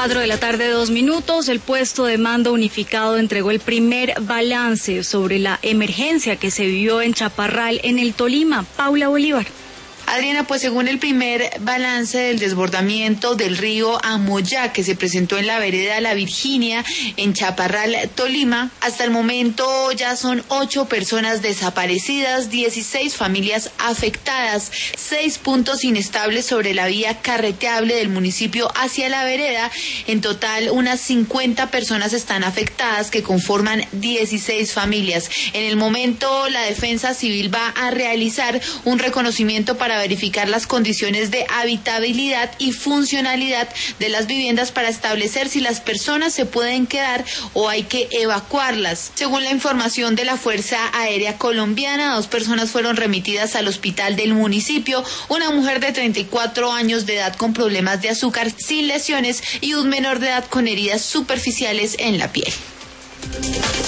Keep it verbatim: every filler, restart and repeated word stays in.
Cuatro de la tarde, dos minutos. El puesto de mando unificado entregó el primer balance sobre la emergencia que se vivió en Chaparral, en el Tolima. Paula Bolívar. Adriana, pues según el primer balance del desbordamiento del río Amoyá que se presentó en la vereda La Virginia, en Chaparral, Tolima, hasta el momento ya son ocho personas desaparecidas, dieciséis familias afectadas, seis puntos inestables sobre la vía carreteable del municipio hacia la vereda. En total, unas cincuenta personas están afectadas, que conforman dieciséis familias. En el momento, la Defensa Civil va a realizar un reconocimiento para verificar las condiciones de habitabilidad y funcionalidad de las viviendas para establecer si las personas se pueden quedar o hay que evacuarlas. Según la información de la Fuerza Aérea Colombiana, dos personas fueron remitidas al hospital del municipio, una mujer de treinta y cuatro años de edad con problemas de azúcar sin lesiones y un menor de edad con heridas superficiales en la piel.